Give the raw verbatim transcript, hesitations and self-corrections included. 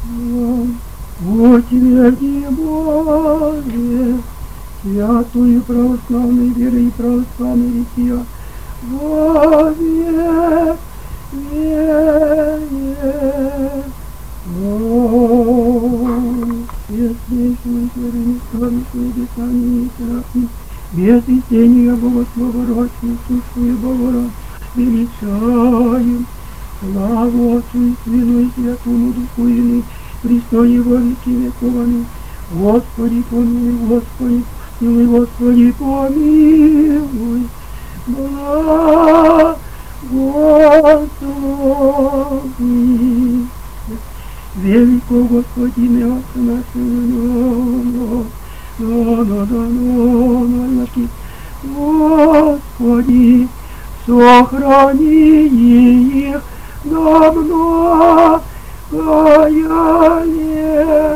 Утверди, Боже, святую православной веры и православной рития, во век век. Честнейшую веры, славнейшую обетание Серафим, без истения Богослова, рачную, сущую Богора, величаем. Славу Отцу и Сыну и Святому Духу, и Христо Его веки векованы. Господи, помилуй, Господи, помилуй, Господи, помилуй. Благослови. Велико Господине, Отце нашего, но, но, но, но, но, Господи, сохрани их на многое лето.